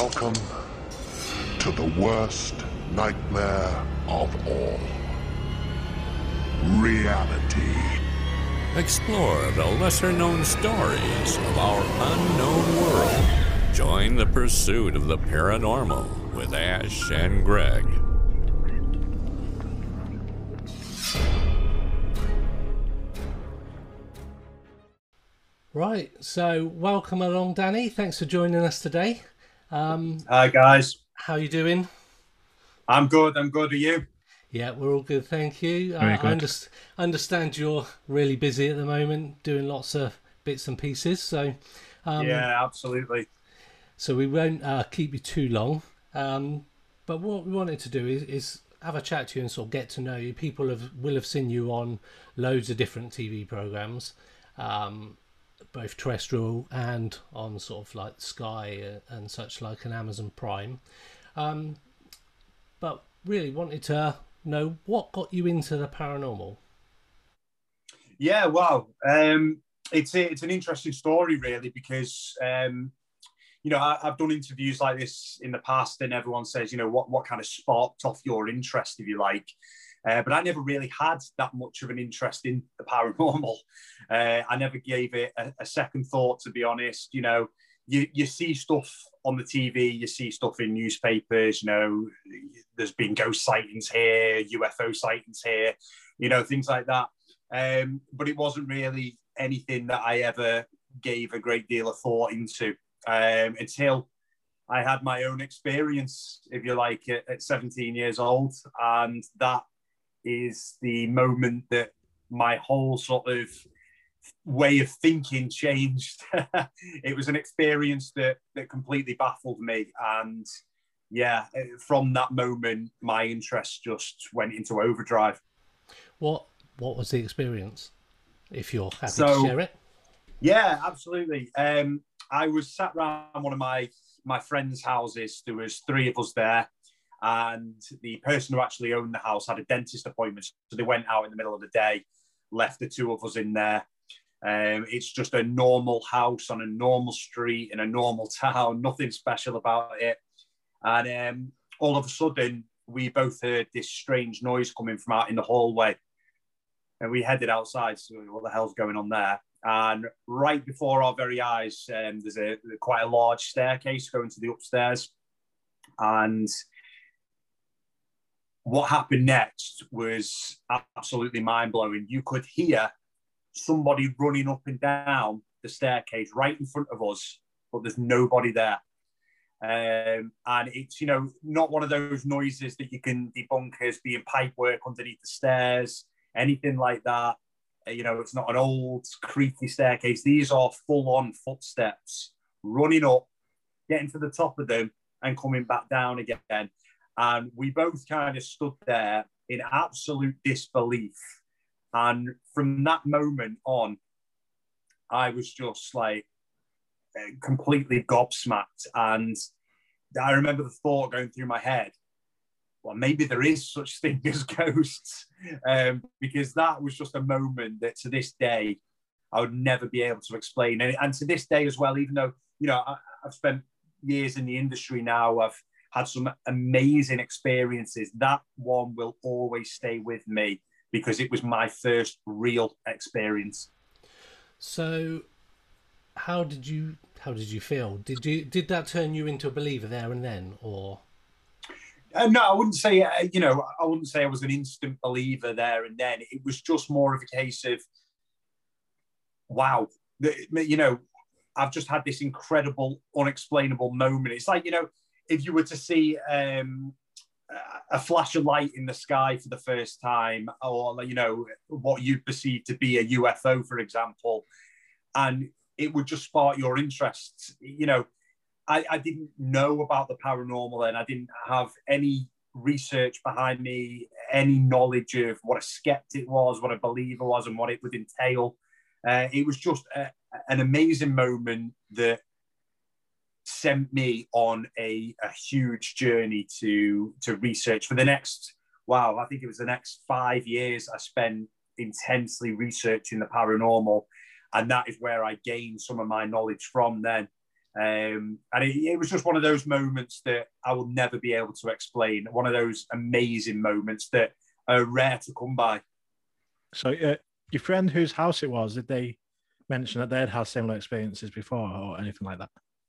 Welcome to the worst nightmare of all. Reality. Explore the lesser-known stories of our unknown world. Join the pursuit of the paranormal with Ash and Greg. Right, so welcome along, Danny. Thanks for joining us today. Hi, guys. How are you doing? I'm good. Are you? Yeah, we're all good, thank you. Very good. I understand you're really busy at the moment, doing lots of bits and pieces. So, Yeah, absolutely. So we won't keep you too long. But what we wanted to do is have a chat to you and sort of get to know you. People will have seen you on loads of different TV programs. Both terrestrial and on sort of like Sky and such like an Amazon Prime. But really wanted to know what got you into the paranormal. Yeah, wow. It's an interesting story, really, because I've done interviews like this in the past, and everyone says, what kind of sparked off your interest, if you like. But I never really had that much of an interest in the paranormal. I never gave it a second thought, to be honest. You see stuff on the TV, you see stuff in newspapers, there's been ghost sightings here, UFO sightings here, things like that. But it wasn't really anything that I ever gave a great deal of thought into until I had my own experience, if you like, at 17 years old. And that is the moment that my whole sort of way of thinking changed. It was an experience that completely baffled me. And yeah, from that moment, my interest just went into overdrive. What was the experience, if you're happy to share it? Yeah, absolutely. I was sat around one of my friends' houses. There was three of us there. And the person who actually owned the house had a dentist appointment. So they went out in the middle of the day, left the two of us in there. It's just a normal house on a normal street in a normal town, nothing special about it. And all of a sudden, we both heard this strange noise coming from out in the hallway. And we headed outside, so what the hell's going on there? And right before our very eyes, there's quite a large staircase going to the upstairs. And what happened next was absolutely mind-blowing. You could hear somebody running up and down the staircase right in front of us, but there's nobody there. And it's, not one of those noises that you can debunk as being pipe work underneath the stairs, anything like that. It's not an old, creaky staircase. These are full-on footsteps running up, getting to the top of them, and coming back down again. And we both kind of stood there in absolute disbelief. And from that moment on, I was just like completely gobsmacked. And I remember the thought going through my head, well, maybe there is such thing as ghosts. Because that was just a moment that to this day, I would never be able to explain. And to this day as well, even though, I've spent years in the industry now, I've had some amazing experiences. That one will always stay with me because it was my first real experience. So, how did you feel? Did that turn you into a believer there and then, or? No, I wouldn't say. I wouldn't say I was an instant believer there and then. It was just more of a case of, wow, I've just had this incredible, unexplainable moment. It's like, if you were to see a flash of light in the sky for the first time, or, what you'd perceive to be a UFO, for example, and it would just spark your interest. I didn't know about the paranormal then. I didn't have any research behind me, any knowledge of what a skeptic was, what a believer was, and what it would entail. It was just an amazing moment that sent me on a huge journey to research for the next, I think it was the next 5 years I spent intensely researching the paranormal. And that is where I gained some of my knowledge from then. And it was just one of those moments that I will never be able to explain. One of those amazing moments that are rare to come by. So your friend whose house it was, did they mention that they'd had similar experiences before or anything like that?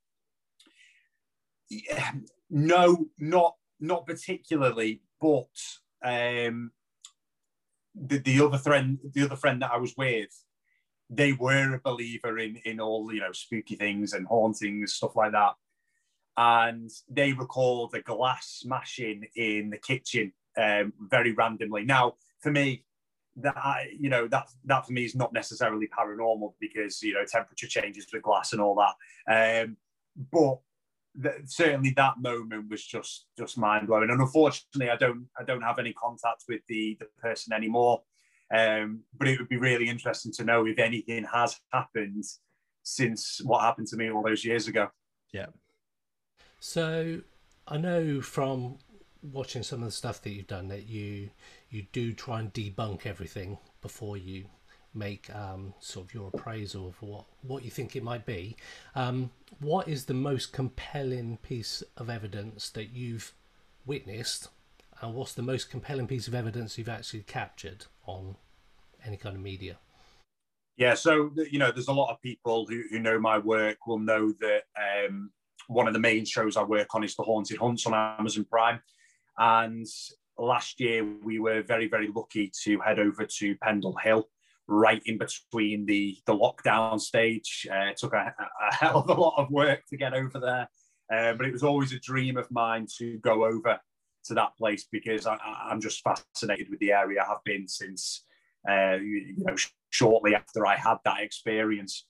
Yeah, no, not particularly, but the other friend that I was with, they were a believer in all, spooky things and hauntings, stuff like that. And they recalled a glass smashing in the kitchen very randomly. Now, for me, that for me is not necessarily paranormal because temperature changes with glass and all that. But certainly that moment was just mind blowing. And unfortunately, I don't have any contact with the person anymore. But it would be really interesting to know if anything has happened since what happened to me all those years ago. Yeah. So I know from watching some of the stuff that you've done that you do try and debunk everything before you make sort of your appraisal of what you think it might be. What is the most compelling piece of evidence that you've witnessed, and what's the most compelling piece of evidence you've actually captured on any kind of media? Yeah, so there's a lot of people who know my work will know that one of the main shows I work on is The Haunted Hunts on Amazon Prime. And last year we were very, very lucky to head over to Pendle Hill, right in between the lockdown stage. It took a hell of a lot of work to get over there, but it was always a dream of mine to go over to that place because I'm just fascinated with the area. I have been since shortly after I had that experience.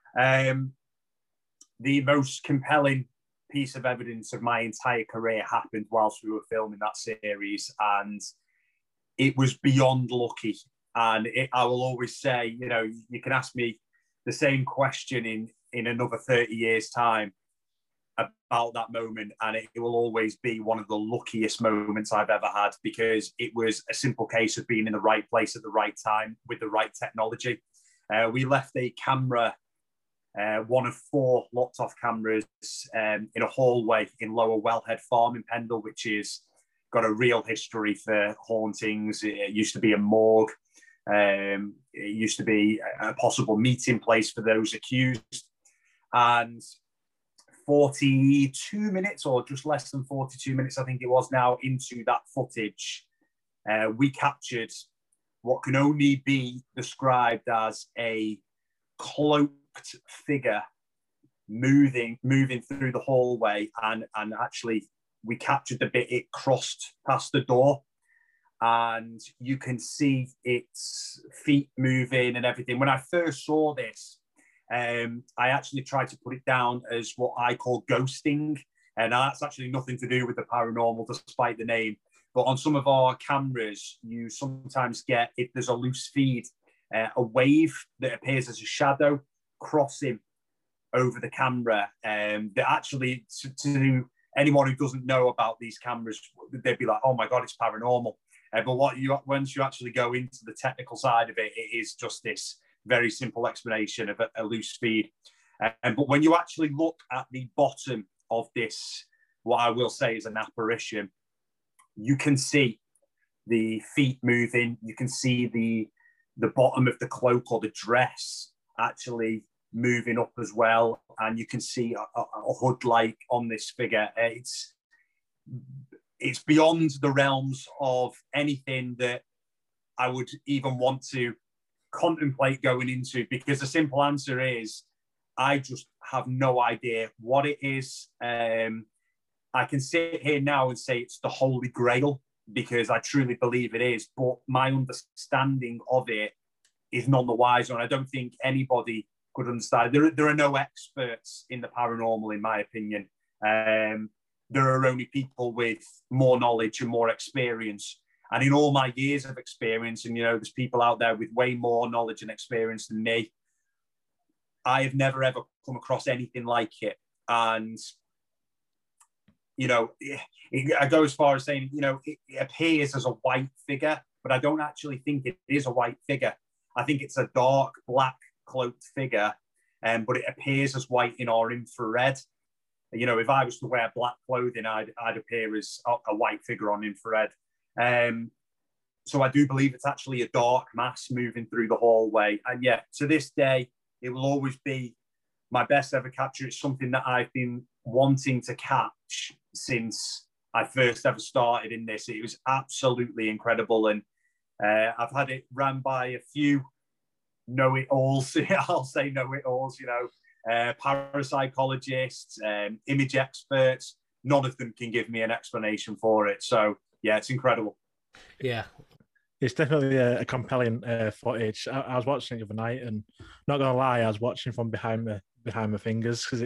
The most compelling piece of evidence of my entire career happened whilst we were filming that series, and it was beyond lucky. And I will always say, you can ask me the same question in another 30 years' time about that moment, and it will always be one of the luckiest moments I've ever had, because it was a simple case of being in the right place at the right time with the right technology. We left a camera, one of 4 locked-off cameras, in a hallway in Lower Wellhead Farm in Pendle, which is got a real history for hauntings. It used to be a morgue. It used to be a possible meeting place for those accused. And 42 minutes, or just less than 42 minutes, I think it was now, into that footage, we captured what can only be described as a cloaked figure moving through the hallway, and actually we captured the bit it crossed past the door, and you can see its feet moving and everything. When I first saw this, I actually tried to put it down as what I call ghosting, and that's actually nothing to do with the paranormal, despite the name. But on some of our cameras, you sometimes get, if there's a loose feed, a wave that appears as a shadow crossing over the camera. That actually, to anyone who doesn't know about these cameras, they'd be like, "Oh my God, it's paranormal." But once you actually go into the technical side of it, it is just this very simple explanation of a loose feed. But when you actually look at the bottom of this, what I will say is an apparition, you can see the feet moving. You can see the bottom of the cloak or the dress actually moving up as well. And you can see a hood light on this figure. It's beyond the realms of anything that I would even want to contemplate going into, because the simple answer is I just have no idea what it is. I can sit here now and say it's the Holy Grail, because I truly believe it is, but my understanding of it is none the wiser, and I don't think anybody could understand. There are no experts in the paranormal, in my opinion. There are only people with more knowledge and more experience. And in all my years of experience, and there's people out there with way more knowledge and experience than me, I have never ever come across anything like it. And I go as far as saying, it appears as a white figure, but I don't actually think it is a white figure. I think it's a dark black cloaked figure but it appears as white in our infrared. You know, if I was to wear black clothing, I'd appear as a white figure on infrared. So I do believe it's actually a dark mass moving through the hallway. And yeah, to this day, it will always be my best ever capture. It's something that I've been wanting to catch since I first ever started in this. It was absolutely incredible. And I've had it ran by a few know-it-alls. I'll say know-it-alls, you know, parapsychologists, image experts. None of them can give me an explanation for it. So yeah, it's incredible. Yeah. It's definitely a compelling footage. I was watching it the other night, and not gonna lie, I was watching from behind my fingers because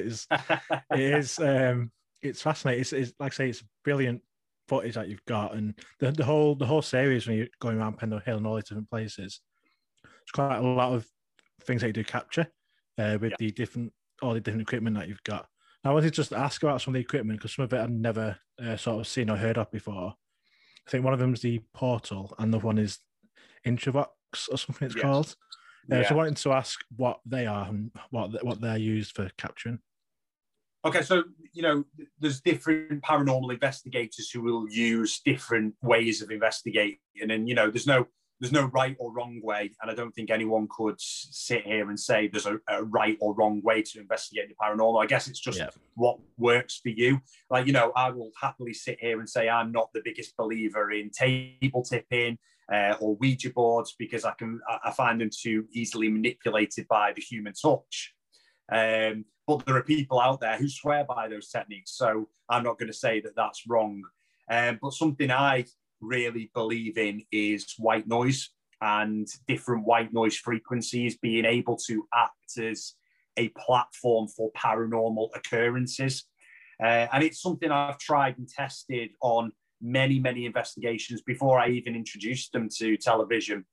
it's fascinating. It's like I say, it's brilliant footage that you've got, and the whole series when you're going around Pendle Hill and all these different places. It's quite a lot of things that you do capture with all the different equipment that you've got. I wanted to just ask about some of the equipment because some of it I've never sort of seen or heard of before. I think one of them is the Portal, and the one is Introvox or something it's called. So I wanted to ask what they are and what they're used for capturing. Okay, so, you know, there's different paranormal investigators who will use different ways of investigating, and, you know, there's no right or wrong way, and I don't think anyone could sit here and say there's a right or wrong way to investigate the paranormal. I guess it's just what works for you. Like, you know, I will happily sit here and say I'm not the biggest believer in table tipping or Ouija boards because I find them too easily manipulated by the human touch. But there are people out there who swear by those techniques, so I'm not going to say that that's wrong. But something I really believe in is white noise and different white noise frequencies being able to act as a platform for paranormal occurrences. And it's something I've tried and tested on many, many investigations before I even introduced them to television.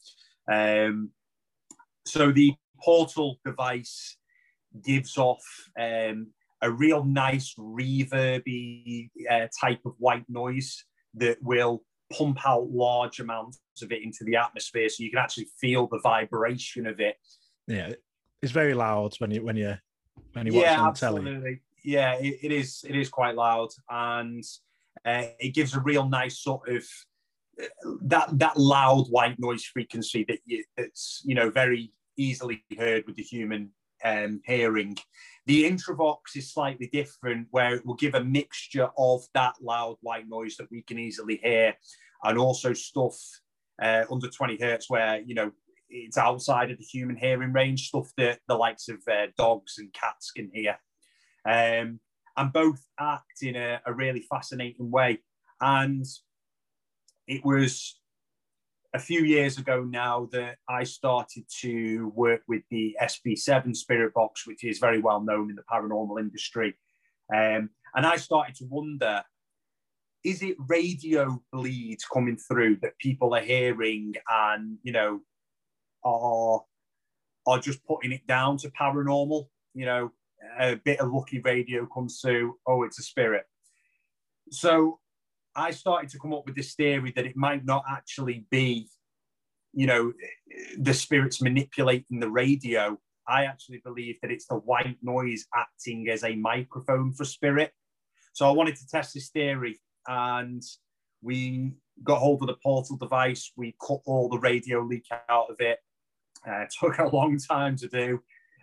So the Portal device gives off a real nice reverby type of white noise that will pump out large amounts of it into the atmosphere, so you can actually feel the vibration of it. Yeah, it's very loud when you watch it on telly. Yeah, it is quite loud, and it gives a real nice sort of that loud white noise frequency that's, you know, very easily heard with the human hearing. The Introvox is slightly different, where it will give a mixture of that loud white noise that we can easily hear, and also stuff under 20 hertz where, you know, it's outside of the human hearing range, stuff that the likes of dogs and cats can hear. And both act in a really fascinating way. And it was a few years ago now that I started to work with the SB7 Spirit Box, which is very well known in the paranormal industry. And I started to wonder, is it radio bleeds coming through that people are hearing and, you know, are just putting it down to paranormal? You know, a bit of lucky radio comes through, oh, it's a spirit. So I started to come up with this theory that it might not actually be, you know, the spirits manipulating the radio. I actually believe that it's the white noise acting as a microphone for spirit. So I wanted to test this theory, and we got hold of the Portal device. We cut all the radio leak out of it. It took a long time to do.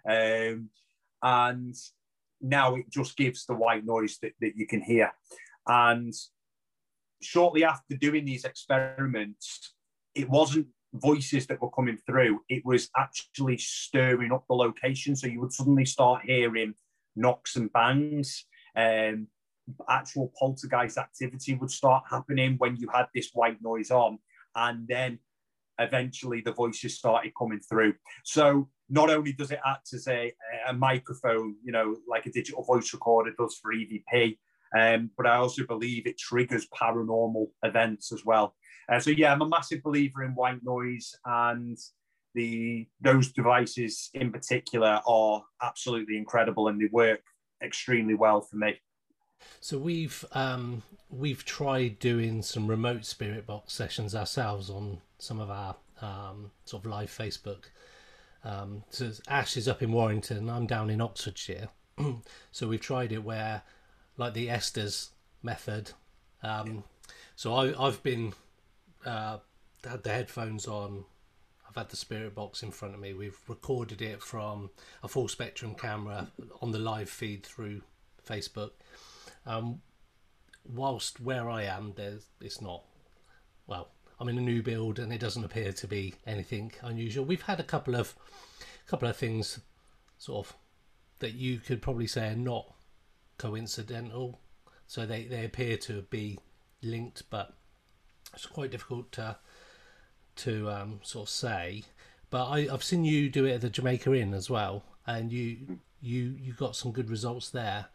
And now it just gives the white noise that you can hear. And shortly after doing these experiments, it wasn't voices that were coming through. It was actually stirring up the location. So you would suddenly start hearing knocks and bangs. Actual poltergeist activity would start happening when you had this white noise on. And then eventually the voices started coming through. So not only does it act as a microphone, you know, like a digital voice recorder does for EVP, but I also believe it triggers paranormal events as well. So yeah, I'm a massive believer in white noise, and those devices in particular are absolutely incredible, and they work extremely well for me. So we've tried doing some remote spirit box sessions ourselves on some of our sort of live Facebook So Ash is up in Warrington, I'm down in Oxfordshire. So we've tried it where, like the Estes method. So I've been had the headphones on. I've had the Spirit Box in front of me. We've recorded it from a full spectrum camera on the live feed through Facebook. Whilst where I am, it's not, well, I'm in a new build and it doesn't appear to be anything unusual. We've had a couple of things sort of that you could probably say are not coincidental. So they appear to be linked, but it's quite difficult to sort of say. But I've seen you do it at the Jamaica Inn as well, and you got some good results there.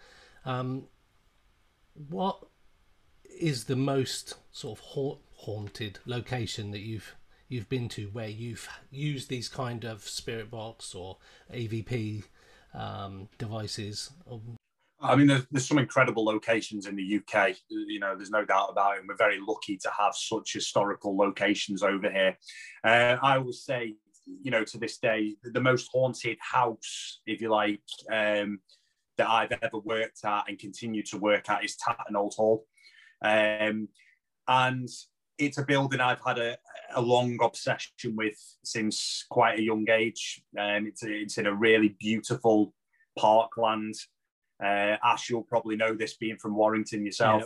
What is the most sort of haunted location that you've been to where you've used these kind of Spirit Box or AVP devices? I mean, there's some incredible locations in the UK. You know, there's no doubt about it. And we're very lucky to have such historical locations over here. I always say, you know, to this day, the most haunted house, if you like, that I've ever worked at and continue to work at is Tatton Old Hall. And it's a building I've had a long obsession with since quite a young age. It's in a really beautiful parkland. Ash, you'll probably know this being from Warrington yourself.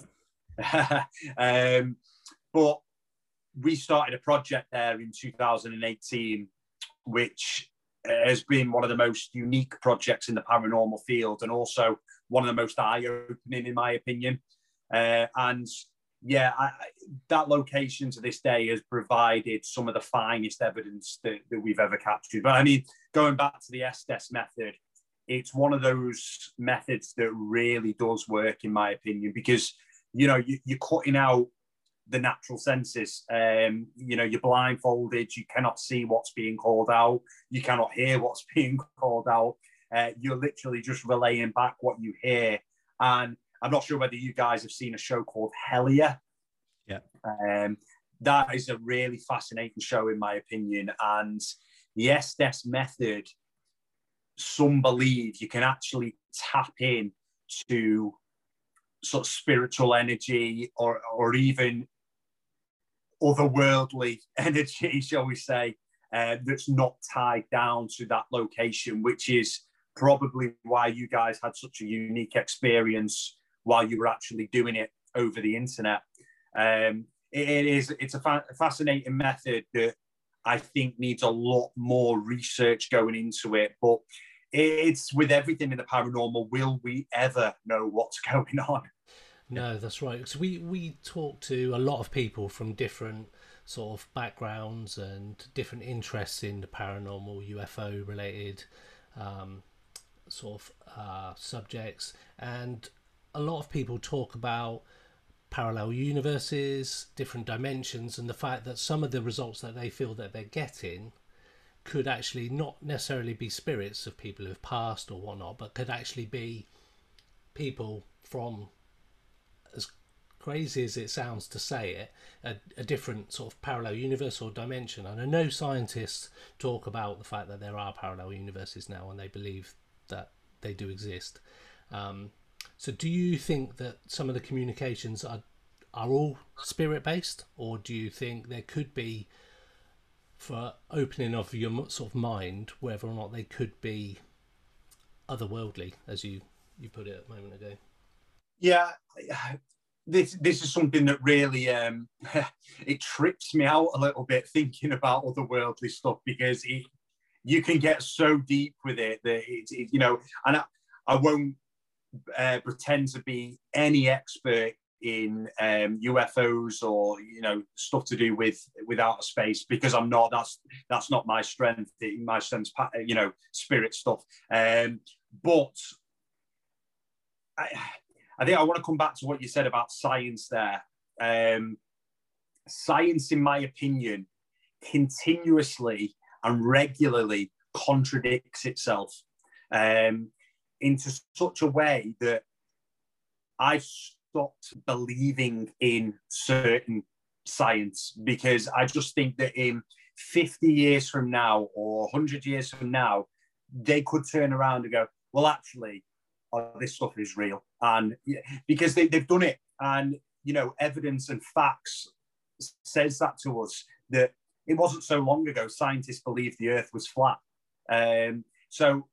Yep. But we started a project there in 2018, which has been one of the most unique projects in the paranormal field and also one of the most eye-opening, in my opinion. And yeah, that location to this day has provided some of the finest evidence that we've ever captured. But I mean, going back to the Estes method, it's one of those methods that really does work, in my opinion, because, you know, you're cutting out the natural senses. You know, you're blindfolded. You cannot see what's being called out. You cannot hear what's being called out. You're literally just relaying back what you hear. And I'm not sure whether you guys have seen a show called Hellier. Yeah. That is a really fascinating show, in my opinion. And the Estes method, some believe you can actually tap in to sort of spiritual energy or even otherworldly energy, shall we say, that's not tied down to that location, which is probably why you guys had such a unique experience while you were actually doing it over the internet. It's a fascinating method that I think needs a lot more research going into it, but it's with everything in the paranormal, will we ever know what's going on? No, that's right. So we talk to a lot of people from different sort of backgrounds and different interests in the paranormal, UFO related subjects, and a lot of people talk about parallel universes, different dimensions, and the fact that some of the results that they feel that they're getting could actually not necessarily be spirits of people who've passed or whatnot, but could actually be people from, as crazy as it sounds to say it, a different sort of parallel universe or dimension. And I know scientists talk about the fact that there are parallel universes now, and they believe that they do exist. So do you think that some of the communications are all spirit-based, or do you think there could be, for opening of your sort of mind, whether or not they could be otherworldly, as you put it a moment ago? Yeah, this is something that really it trips me out a little bit, thinking about otherworldly stuff, because you can get so deep with it that it's you know, and I won't pretend to be any expert in UFOs or, you know, stuff to do with outer space, because I'm not. That's not my strength. My strength's, you know, spirit stuff. But I think I want to come back to what you said about science there. Science, in my opinion, continuously and regularly contradicts itself into such a way that I've stopped believing in certain science, because I just think that 50 years from now or 100 years from now, they could turn around and go, well, actually, this stuff is real. And because they've done it. And, evidence and facts says that to us, that it wasn't so long ago scientists believed the earth was flat. So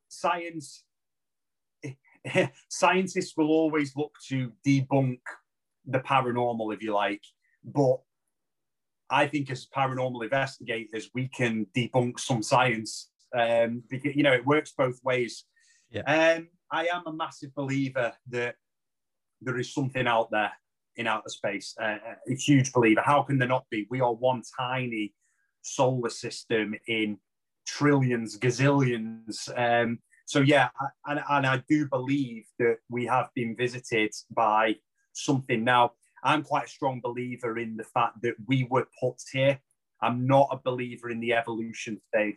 scientists will always look to debunk the paranormal, if you like. But I think as paranormal investigators, we can debunk some science because, it works both ways. Yeah. I am a massive believer that there is something out there in outer space, a huge believer. How can there not be? We are one tiny solar system in trillions, gazillions. So yeah, and I do believe that we have been visited by something. Now, I'm quite a strong believer in the fact that we were put here. I'm not a believer in the evolution stage.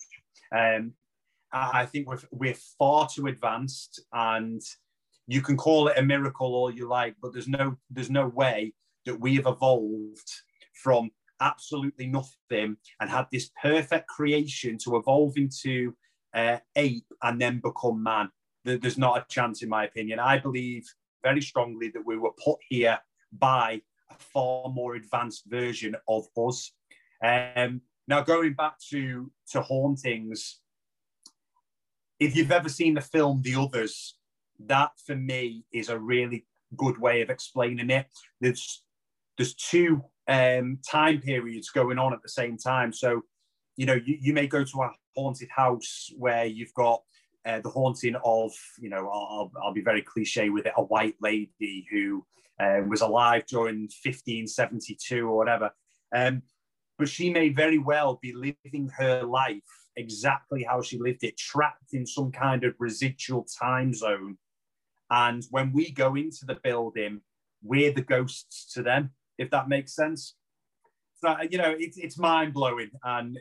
I think we're far too advanced, and you can call it a miracle all you like, but there's no way that we have evolved from absolutely nothing and had this perfect creation to evolve into ape and then become man. There's not a chance, in my opinion. I believe very strongly that we were put here by a far more advanced version of us. Now, going back to hauntings, if you've ever seen the film The Others, that for me is a really good way of explaining it. There's two time periods going on at the same time. So, you may go to a haunted house where you've got the haunting of, I'll be very cliche with it, a white lady who was alive during 1572 or whatever. But she may very well be living her life exactly how she lived it, trapped in some kind of residual time zone. And when we go into the building, we're the ghosts to them, if that makes sense. So, it's mind-blowing. And,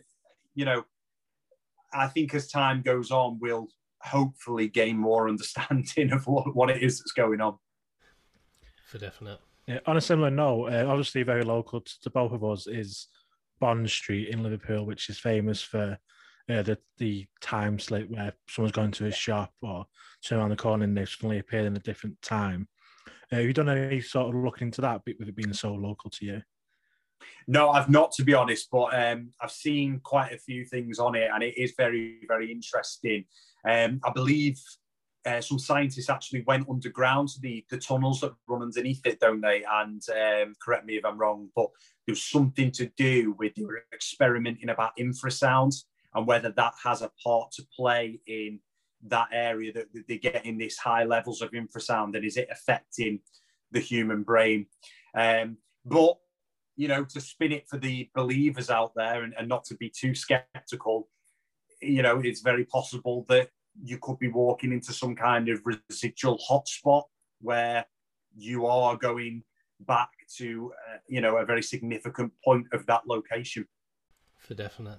I think as time goes on, we'll hopefully gain more understanding of what it is that's going on. For definite. Yeah, on a similar note, obviously very local to both of us is Bond Street in Liverpool, which is famous for the time slip where someone's gone to a shop or turn around the corner and they've suddenly appeared in a different time. Have you done any sort of looking into that, with it being so local to you? No, I've not, to be honest, but I've seen quite a few things on it, and it is very, very interesting. I believe some scientists actually went underground to the tunnels that run underneath it, don't they? And correct me if I'm wrong, but there's something to do with they were experimenting about infrasound and whether that has a part to play in that area, that they're getting these high levels of infrasound, and is it affecting the human brain? But, to spin it for the believers out there and not to be too skeptical, it's very possible that you could be walking into some kind of residual hotspot where you are going back to, a very significant point of that location. For definite.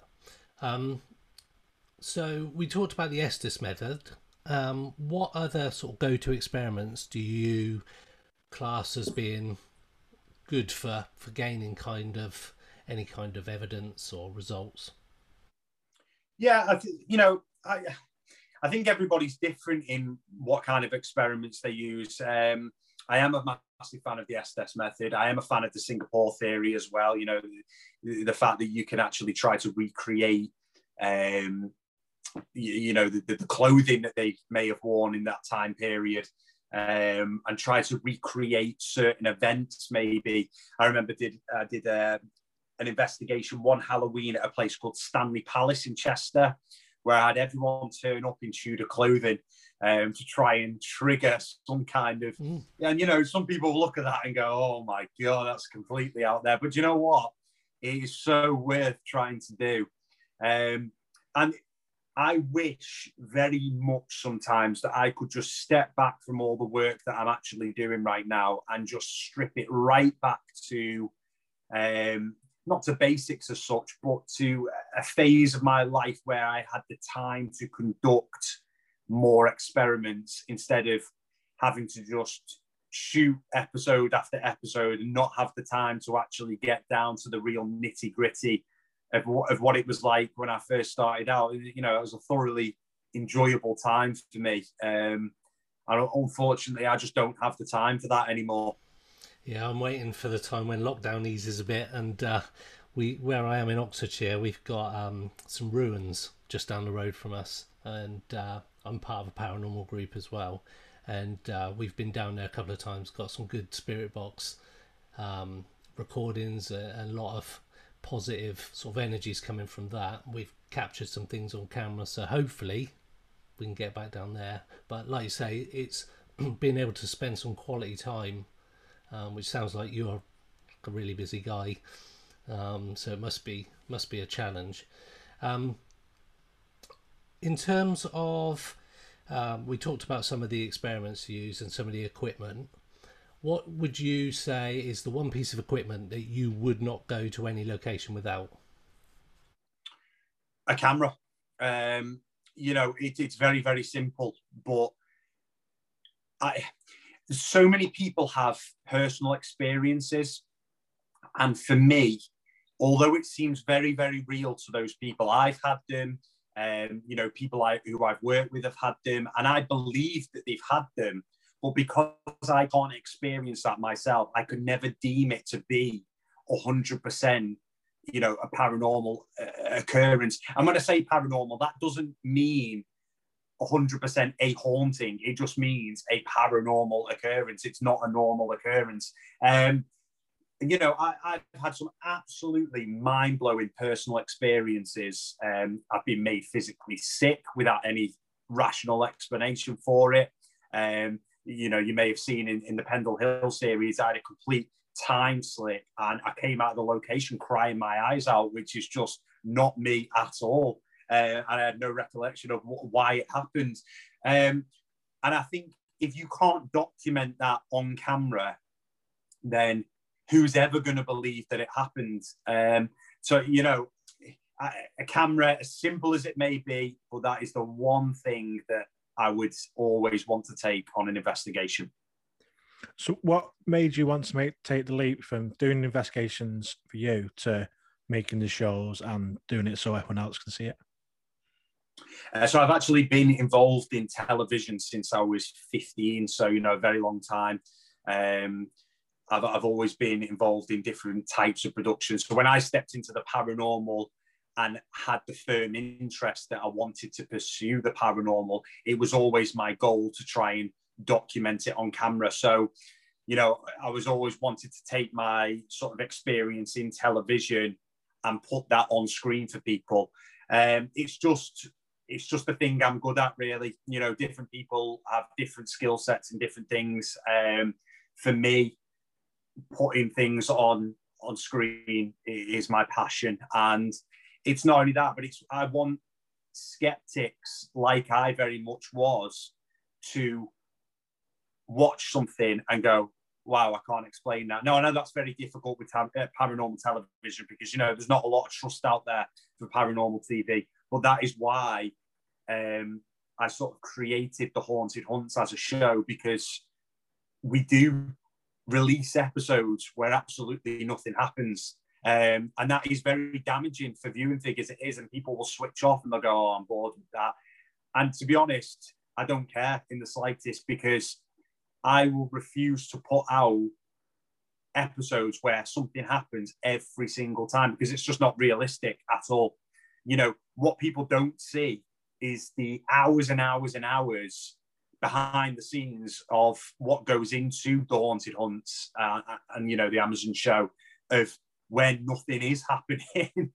So we talked about the Estes method. What other sort of go-to experiments do you class as being good for gaining any kind of evidence or results? Yeah, I think everybody's different in what kind of experiments they use. I am a massive fan of the Estes method. I am a fan of the Singapore theory as well. The fact that you can actually try to recreate, the clothing that they may have worn in that time period, and try to recreate certain events. Maybe I remember I did an investigation one Halloween at a place called Stanley Palace in Chester, where I had everyone turn up in Tudor clothing to try and trigger some kind of... And, some people look at that and go, oh, my God, that's completely out there. But you know what? It is so worth trying to do. And I wish very much sometimes that I could just step back from all the work that I'm actually doing right now and just strip it right back to... not to basics as such, but to a phase of my life where I had the time to conduct more experiments instead of having to just shoot episode after episode and not have the time to actually get down to the real nitty gritty of what it was like when I first started out. You know, it was a thoroughly enjoyable time for me. And unfortunately, I just don't have the time for that anymore. Yeah, I'm waiting for the time when lockdown eases a bit, and where I am in Oxfordshire, we've got some ruins just down the road from us, and I'm part of a paranormal group as well, and we've been down there a couple of times, got some good spirit box recordings, a lot of positive sort of energies coming from that. We've captured some things on camera, so hopefully we can get back down there. But like you say, it's being able to spend some quality time, which sounds like you're a really busy guy, so it must be a challenge. In terms of, we talked about some of the experiments you use and some of the equipment. What would you say is the one piece of equipment that you would not go to any location without? A camera. You know, it's very, very simple, but so many people have personal experiences. And for me, although it seems very, very real to those people, I've had them. You know, people who I've worked with have had them, and I believe that they've had them. But because I can't experience that myself, I could never deem it to be 100%, you know, a paranormal occurrence. And when I say paranormal, that doesn't mean 100% a haunting. It just means a paranormal occurrence. It's not a normal occurrence. You know, I've had some absolutely mind-blowing personal experiences. I've been made physically sick without any rational explanation for it. You know, you may have seen in the Pendle Hill series, I had a complete time slip and I came out of the location crying my eyes out, which is just not me at all. And I had no recollection of why it happened. And I think if you can't document that on camera, then who's ever going to believe that it happened? So, you know, a camera, as simple as it may be, but that is the one thing that I would always want to take on an investigation. So what made you want to take the leap from doing investigations for you to making the shows and doing it so everyone else can see it? So I've actually been involved in television since I was 15, so, you know, a very long time. I've always been involved in different types of productions. So when I stepped into the paranormal and had the firm interest that I wanted to pursue the paranormal, it was always my goal to try and document it on camera. So, you know, I was always wanted to take my sort of experience in television and put that on screen for people. It's just the thing I'm good at, really. You know, different people have different skill sets and different things. For me, putting things on screen is my passion. And it's not only that, but I want skeptics, like I very much was, to watch something and go, wow, I can't explain that. No, I know that's very difficult with paranormal television because, you know, there's not a lot of trust out there for paranormal TV. But that is why I sort of created the Haunted Hunts as a show, because we do release episodes where absolutely nothing happens. And that is very damaging for viewing figures. It is, and people will switch off and they'll go, oh, I'm bored with that. And to be honest, I don't care in the slightest, because I will refuse to put out episodes where something happens every single time, because it's just not realistic at all. You know, what people don't see is the hours and hours and hours behind the scenes of what goes into the Haunted Hunts and, you know, the Amazon show, of when nothing is happening.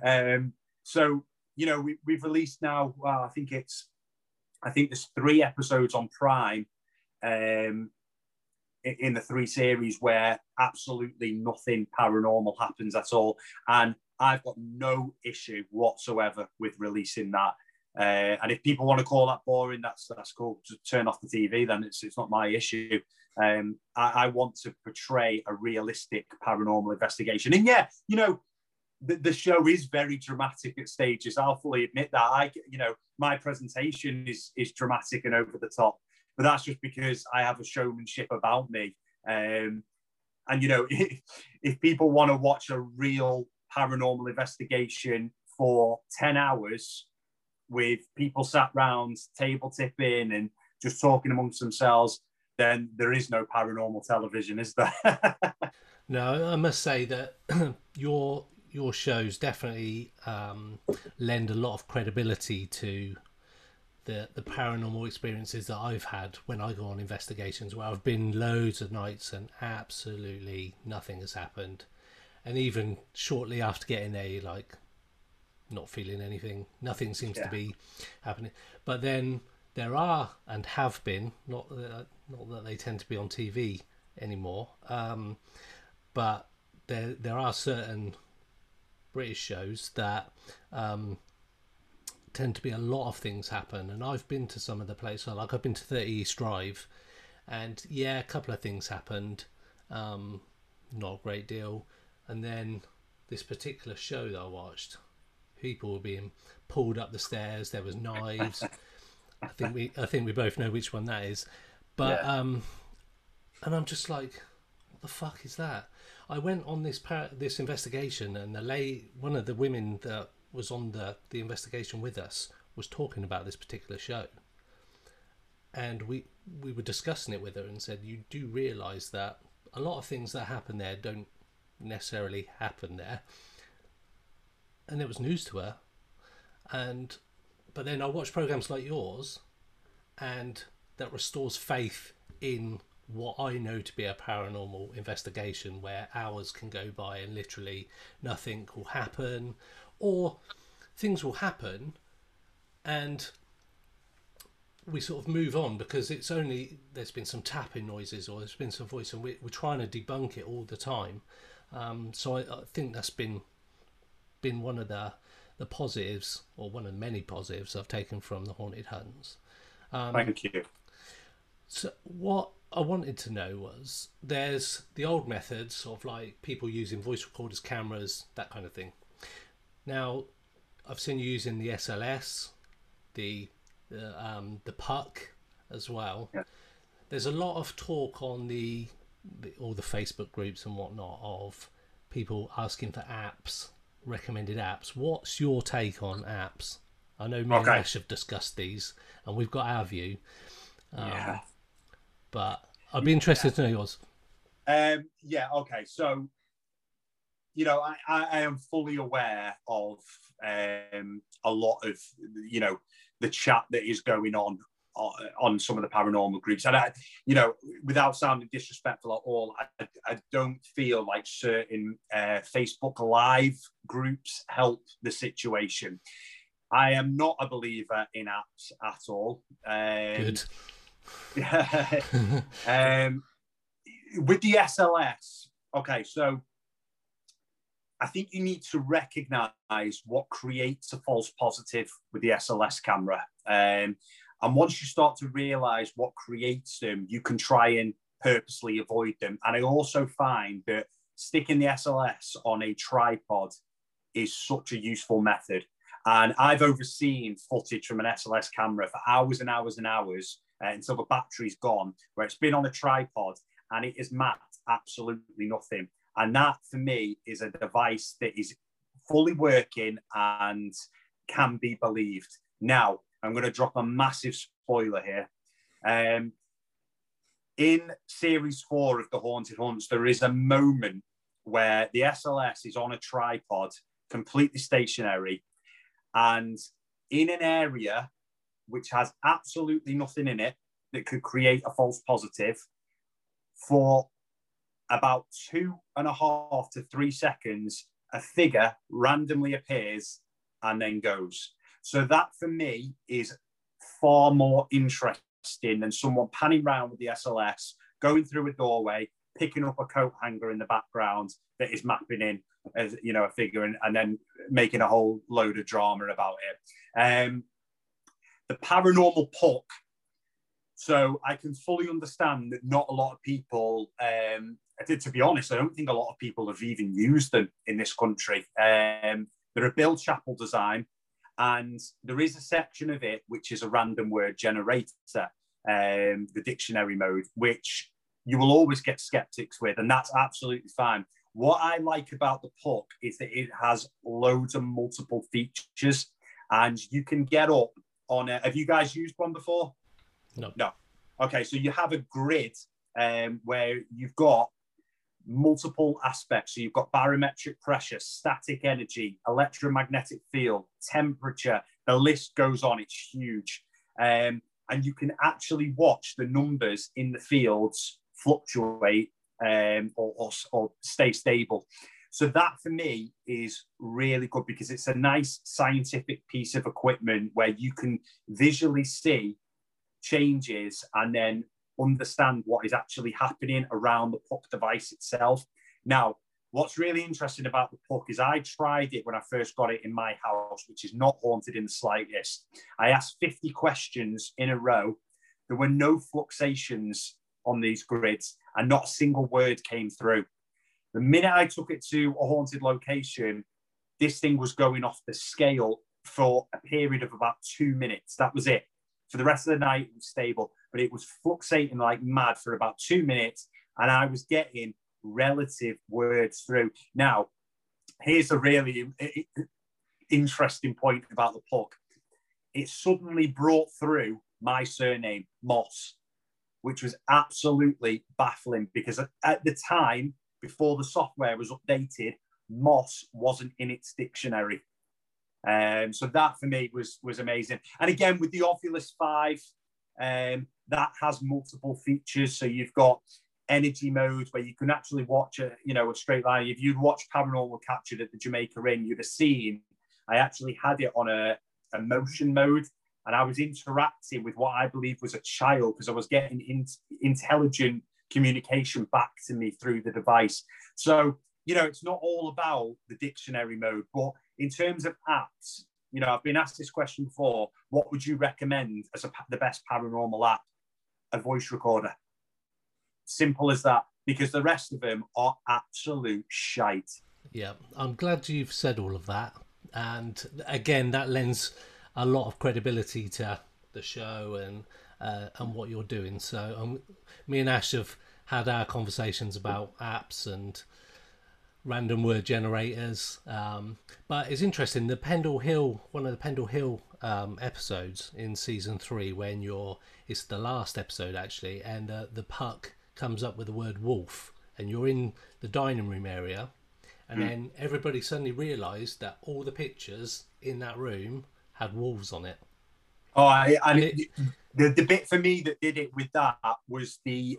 So, you know, we've released now, I think there's 3 episodes on Prime in the 3 series where absolutely nothing paranormal happens at all. And I've got no issue whatsoever with releasing that. And if people want to call that boring, that's cool. Just turn off the TV, then it's not my issue. I want to portray a realistic paranormal investigation. And yeah, you know, the show is very dramatic at stages. I'll fully admit that. You know, my presentation is dramatic and over the top, but that's just because I have a showmanship about me. And, you know, if people want to watch a real paranormal investigation for 10 hours with people sat round table tipping and just talking amongst themselves, then there is no paranormal television, is there? No, I must say that your shows definitely lend a lot of credibility to the paranormal experiences that I've had when I go on investigations, where I've been loads of nights and absolutely nothing has happened. And even shortly after getting there, you're like not feeling anything. Nothing seems to be happening. But then there are, and have been, not that they tend to be on TV anymore, but there are certain British shows that tend to be a lot of things happen. And I've been to some of the places, like I've been to 30 East Drive, and yeah, a couple of things happened, not a great deal. And then this particular show that I watched, people were being pulled up the stairs, there was knives. I think we both know which one that is. But and I'm just like, what the fuck is that? I went on this investigation, and one of the women that was on the investigation with us was talking about this particular show. And we were discussing it with her and said, you do realise that a lot of things that happen there don't necessarily happen there. And it was news to her. But then I watch programs like yours, and that restores faith in what I know to be a paranormal investigation, where hours can go by and literally nothing will happen, or things will happen and we sort of move on because there's been some tapping noises or there's been some voice, and we're trying to debunk it all the time. So I think that's been one of the positives, or one of the many positives I've taken from the Haunted Huns. Thank you. So what I wanted to know was, there's the old methods of like people using voice recorders, cameras, that kind of thing. Now, I've seen you using the SLS, the puck as well. Yeah. There's a lot of talk on all the Facebook groups and whatnot of people asking for apps, recommended apps. What's your take on apps? I know me and Ash have discussed these, and we've got our view. But I'd be interested to know yours. So, I am fully aware of a lot of, the chat that is going on some of the paranormal groups. And, without sounding disrespectful at all, I don't feel like certain Facebook Live groups help the situation. I am not a believer in apps at all. Good. With the SLS, so I think you need to recognize what creates a false positive with the SLS camera. And once you start to realize what creates them, you can try and purposely avoid them. And I also find that sticking the SLS on a tripod is such a useful method. And I've overseen footage from an SLS camera for hours and hours and hours until the battery's gone, where it's been on a tripod and it has mapped absolutely nothing. And that, for me, is a device that is fully working and can be believed. Now, I'm going to drop a massive spoiler here. In Series 4 of The Haunted Hunts, there is a moment where the SLS is on a tripod, completely stationary, and in an area which has absolutely nothing in it that could create a false positive, for about 2.5 to 3 seconds, a figure randomly appears and then goes. So that, for me, is far more interesting than someone panning around with the SLS, going through a doorway, picking up a coat hanger in the background that is mapping in as, a figure, and then making a whole load of drama about it. The paranormal puck. So I can fully understand that not a lot of people, to be honest, I don't think a lot of people have even used them in this country. They're a Bill Chappell design, and there is a section of it which is a random word generator, the dictionary mode, which you will always get skeptics with, and that's absolutely fine. What I like about the Puck is that it has loads of multiple features, and you can get up on a... Have you guys used one before? No. Okay, so you have a grid where you've got multiple aspects. So you've got barometric pressure, static energy, electromagnetic field, temperature. The list goes on. It's huge. And you can actually watch the numbers in the fields fluctuate or stay stable. So that for me is really good because it's a nice scientific piece of equipment where you can visually see changes and then understand what is actually happening around the Puck device itself. Now, what's really interesting about the Puck is I tried it when I first got it in my house, which is not haunted in the slightest. I asked 50 questions in a row. There were no fluxations on these grids and not a single word came through. The minute I took it to a haunted location, this thing was going off the scale for a period of about 2 minutes. That was it. For the rest of the night, it was stable, but it was fluctuating like mad for about 2 minutes, and I was getting relative words through. Now, here's a really interesting point about the Puck. It suddenly brought through my surname, Moss, which was absolutely baffling because at the time, before the software was updated, Moss wasn't in its dictionary. So that for me was amazing. And again, with the Ovilus 5, that has multiple features. So you've got energy modes where you can actually watch a straight line. If you'd watched Paranormal Captured at the Jamaica Inn, you'd have seen I actually had it on a motion mode, and I was interacting with what I believe was a child because I was getting intelligent communication back to me through the device. So, it's not all about the dictionary mode, but in terms of apps, I've been asked this question before, what would you recommend as the best paranormal app? A voice recorder. Simple as that, because the rest of them are absolute shite. Yeah, I'm glad you've said all of that. And again, that lends a lot of credibility to the show and what you're doing. So me and Ash have had our conversations about apps and random word generators. But it's interesting, one of the Pendle Hill episodes in season 3, it's the last episode actually, and the Puck comes up with the word wolf, and you're in the dining room area, and then everybody suddenly realised that all the pictures in that room had wolves on it. The bit for me that did it with that was we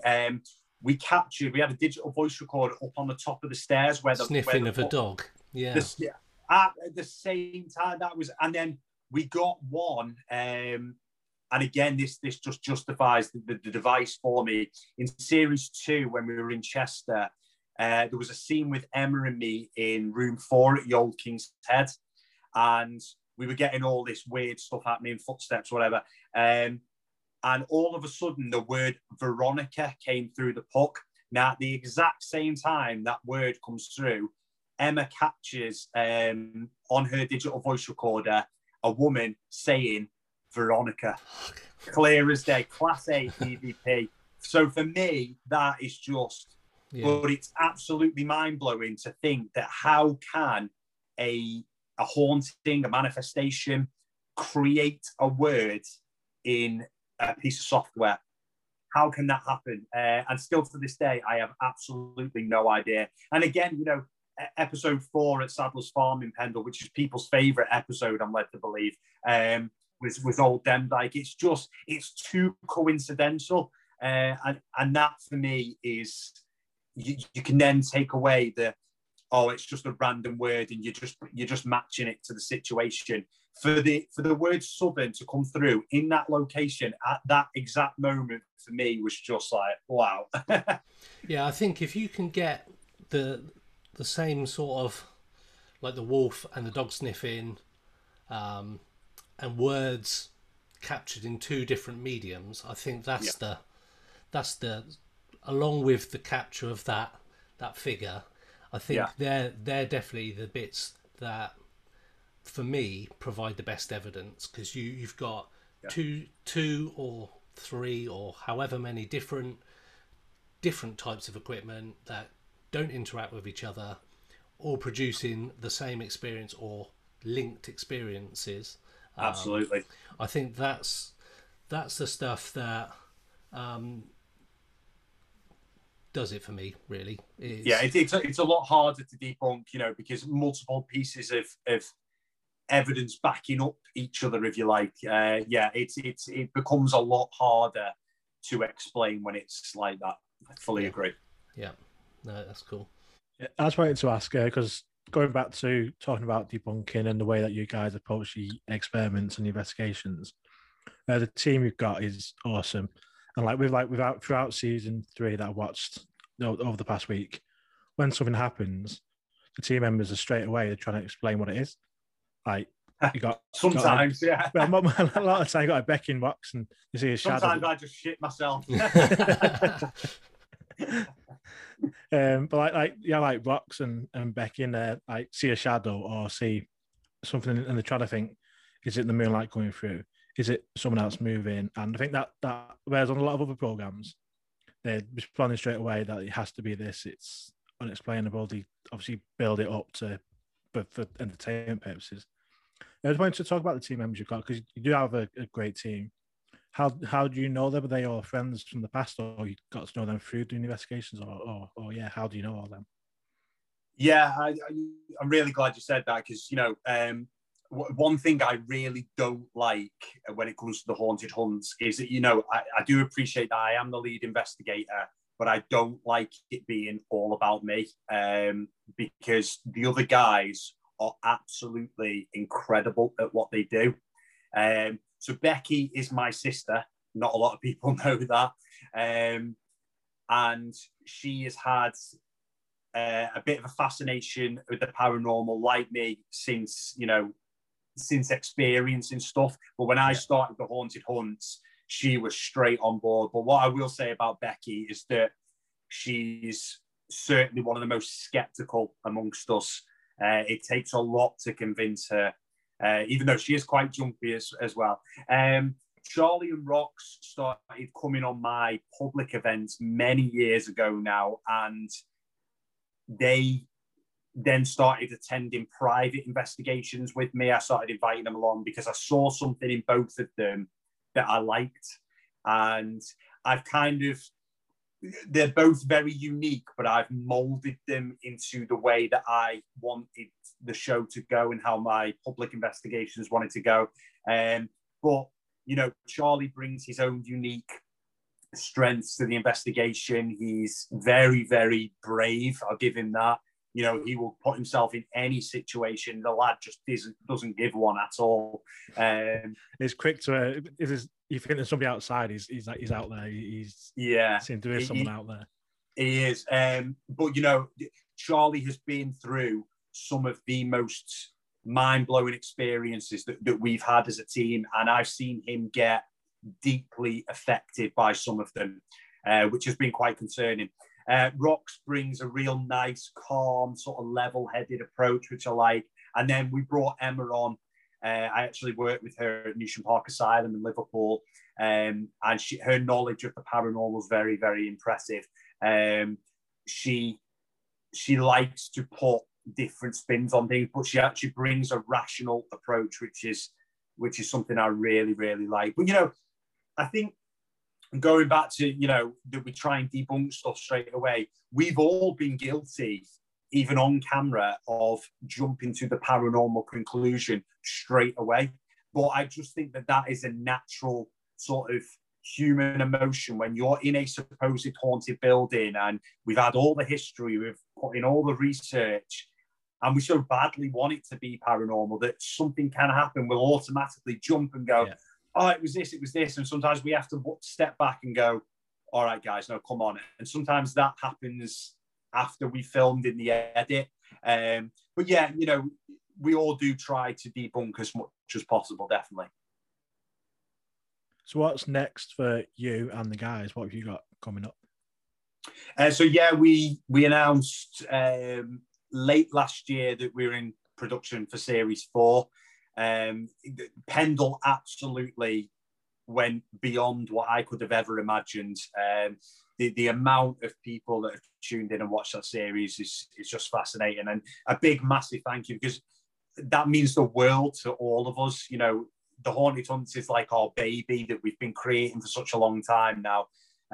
had a digital voice recorder up on the top of the stairs where the sniffing of a dog. Yeah. At the same time, and then we got one, and again, this just justifies the device for me. In series 2, when we were in Chester, there was a scene with Emma and me in room 4 at the Old King's Head, and we were getting all this weird stuff happening, footsteps, whatever. And all of a sudden, the word Veronica came through the Puck. Now, at the exact same time that word comes through, Emma captures on her digital voice recorder a woman saying Veronica. Clear as day, Class A EVP. So for me, that is just, but it's absolutely mind-blowing to think that how can a haunting, a manifestation, create a word in a piece of software? How can that happen? And still to this day, I have absolutely no idea. And again, episode 4 at Sadler's Farm in Pendle, which is people's favourite episode, I'm led to believe, was Old Demdike. It's too coincidental. And that for me is, you can then take away it's just a random word and you're just matching it to the situation. For the word Southern to come through in that location at that exact moment for me was just like, wow. Yeah, I think if you can get the same sort of, like the wolf and the dog sniffing, and words captured in 2 different mediums, I think that's the along with the capture of that figure, I think they're definitely the bits that for me provide the best evidence, because you've got two or 3 or however many different types of equipment that don't interact with each other, all producing the same experience or linked experiences. Absolutely. I think that's the stuff that does it for me, really. Yeah, it's a lot harder to debunk, you know, because multiple pieces of evidence backing up each other, if you like. It becomes a lot harder to explain when it's like that. I fully agree. Yeah, no, that's cool. Yeah, I just wanted to ask, because going back to talking about debunking and the way that you guys approach the experiments and the investigations, the team you've got is awesome. And throughout season 3 that I watched over the past week, when something happens, the team members are straight away they're trying to explain what it is. Like you got sometimes, yeah. Well, a lot of time you got a Becky in box and you see a shadow. Sometimes I just shit myself. But like Box and Becky in there, like see a shadow or see something and they try to think, is it the moonlight coming through? Is it someone else moving? And I think that whereas on a lot of other programs, they're responding straight away that it has to be this. It's unexplainable. They obviously build it up for entertainment purposes. I just wanted to talk about the team members you've got because you do have a great team. How do you know them? Are they all friends from the past, or you got to know them through doing investigations, or how do you know all them? Yeah, I'm really glad you said that because one thing I really don't like when it comes to the haunted hunts is that I do appreciate that I am the lead investigator, but I don't like it being all about me because the other guys are absolutely incredible at what they do. So Becky is my sister. Not a lot of people know that. And she has had a bit of a fascination with the paranormal like me since experiencing stuff. But when I started the haunted hunts, she was straight on board. But what I will say about Becky is that she's certainly one of the most skeptical amongst us. It takes a lot to convince her. Even though she is quite jumpy as well. Charlie and Rox started coming on my public events many years ago now, and they then started attending private investigations with me. I started inviting them along because I saw something in both of them that I liked, and they're both very unique, but I've molded them into the way that I wanted the show to go and how my public investigations wanted to go. But, Charlie brings his own unique strengths to the investigation. He's very, very brave. I'll give him that. He will put himself in any situation. The lad just doesn't give one at all. It's quick to, if you think there's somebody outside, he's out there. Seems to be someone out there. He is. But, Charlie has been through some of the most mind-blowing experiences that we've had as a team. And I've seen him get deeply affected by some of them, which has been quite concerning. Rox brings a real nice, calm, sort of level-headed approach, which I like. And then we brought Emma on. I actually worked with her at Newsham Park Asylum in Liverpool, and her knowledge of the paranormal was very, very impressive. She likes to put different spins on things, but she actually brings a rational approach, which is something I really, really like. But I think going back to that we try and debunk stuff straight away. We've all been guilty, even on camera, of jumping to the paranormal conclusion straight away. But I just think that is a natural sort of human emotion when you're in a supposed haunted building and we've had all the history, we've put in all the research, and we so badly want it to be paranormal that something can happen. We'll automatically jump and go, oh, it was this. And sometimes we have to step back and go, all right, guys, no, come on. And sometimes that happens after we filmed in the edit. But yeah, we all do try to debunk as much as possible, definitely. So what's next for you and the guys? What have you got coming up? We announced late last year that we're in production for Series 4. Pendle absolutely went beyond what I could have ever imagined. the amount of people that have tuned in and watched that series is just fascinating. And a big, massive thank you, because that means the world to all of us. You know, the Haunted Hunts is like our baby that we've been creating for such a long time now.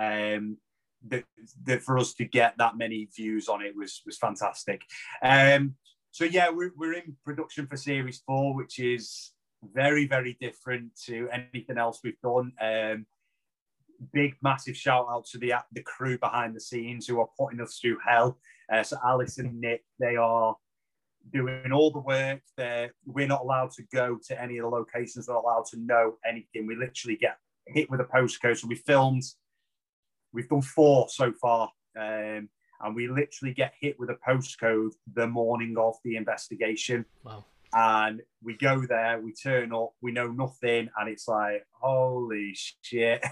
That for us to get that many views on it was fantastic. So yeah, we're in production for series 4, which is very, very different to anything else we've done. Big, massive shout out to the crew behind the scenes who are putting us through hell. So Alice and Nick, they are doing all the work. We're not allowed to go to any of the locations. We're not allowed to know anything. We literally get hit with a postcode. So we've done 4 so far. And we literally get hit with a postcode the morning of the investigation. Wow. And we go there, we turn up, we know nothing, and it's like, holy shit.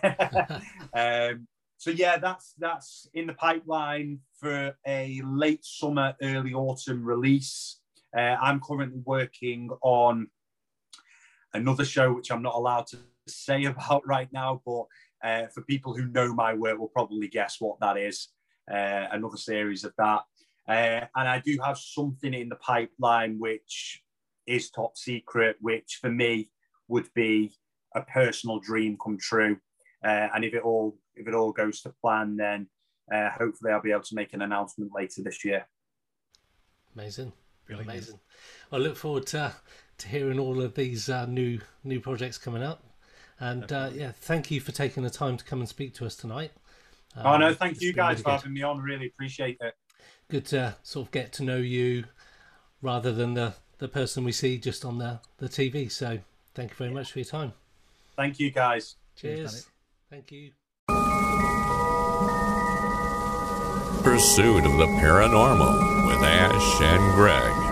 So yeah, that's in the pipeline for a late summer, early autumn release. I'm currently working on another show, which I'm not allowed to say about right now, but for people who know my work will probably guess what that is. Another series of that. And I do have something in the pipeline which is top secret, which for me would be a personal dream come true. And if it all goes to plan, then hopefully I'll be able to make an announcement later this year. Amazing. Brilliant. Amazing. I look forward to hearing all of these new projects coming up. And yeah, thank you for taking the time to come and speak to us tonight. No, thank you guys really for having me on. Really appreciate it. Good to sort of get to know you rather than the person we see just on the TV. So thank you very much for your time. Thank you, guys. Cheers. Thank you. Pursuit of the Paranormal with Ash and Greg.